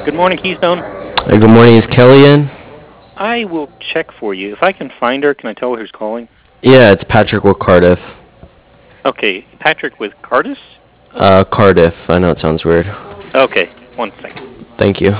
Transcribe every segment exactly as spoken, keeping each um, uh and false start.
Good morning, Keystone. Hey, good morning. Is Kelly in? I will check for you. If I can find her, can I tell her who's calling? Yeah, it's Patrick with Cardiff. Okay, Patrick with Cardis? Uh, Cardiff. I know it sounds weird. Okay, one second. Thank you.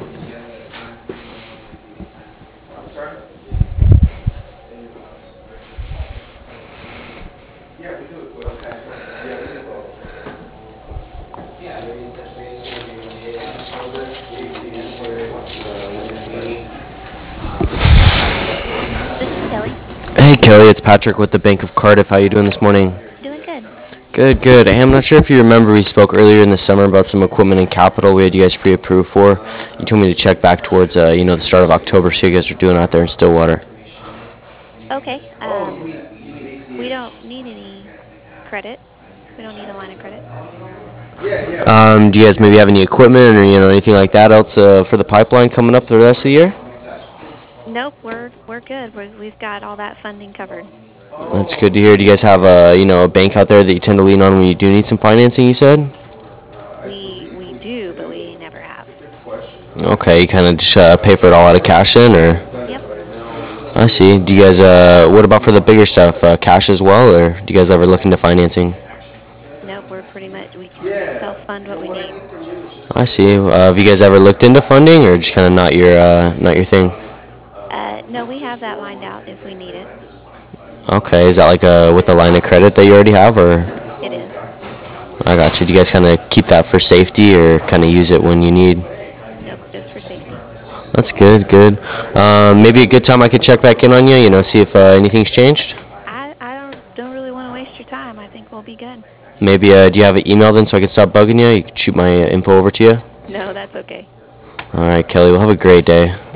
This is Kelly. Hey, Kelly. It's Patrick with the Bank of Cardiff. How you doing this morning? Doing good. Good, good. Hey, I'm not sure if you remember, we spoke earlier in the summer about some equipment and capital we had you guys pre-approved for. You told me to check back towards, uh, you know, the start of October, see how you guys are doing out there in Stillwater. Okay. Um, we don't need any credit. We don't need a line of credit. Um, do you guys maybe have any equipment or, you know, anything like that else uh, for the pipeline coming up for the rest of the year? Nope, we're we're good. We're, we've got all that funding covered. That's good to hear. Do you guys have a, you know, a bank out there that you tend to lean on when you do need some financing, you said? We we do, but we never have. Okay, you kind of just uh, pay for it all out of cash then, or? Yep. I see. Do you guys, uh, what about for the bigger stuff, uh, cash as well, or do you guys ever look into financing? Nope, we're pretty much, we can self-fund what we need. I see. Uh, have you guys ever looked into funding, or just kind of not your, uh, not your thing? Uh, no, we have that lined out if we need it. Okay, is that like a, with the line of credit that you already have, or? It is. I got you. Do you guys kind of keep that for safety, or kind of use it when you need? Nope, just for safety. That's good, good. Um, maybe a good time I could check back in on you, you know, see if uh, anything's changed? I, I don't don't really want to waste your time. I think we'll be good. Maybe, uh, do you have an email then so I can stop bugging you? You can shoot my uh, info over to you? No, that's okay. All right, Kelly, well, have a great day.